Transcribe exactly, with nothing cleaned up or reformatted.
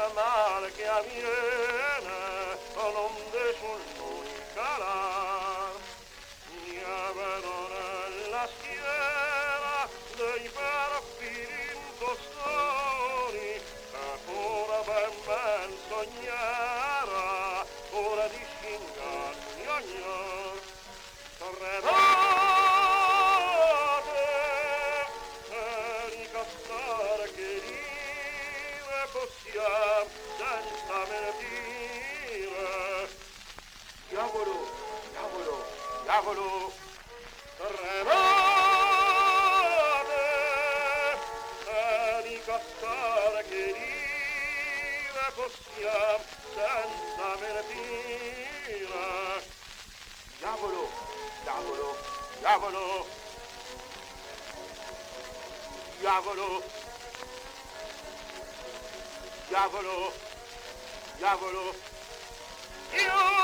mal che avviene l'onde sul noi calar mi vedo nella schiena dei perfili impostori e pure ben ben sognara ora di scingarmi ogni tornerò possiamo senza mentire diavolo, diavolo, diavolo tremate e di castare che dire possiamo senza mentire diavolo, diavolo, diavolo diavolo Diavolo, diavolo, io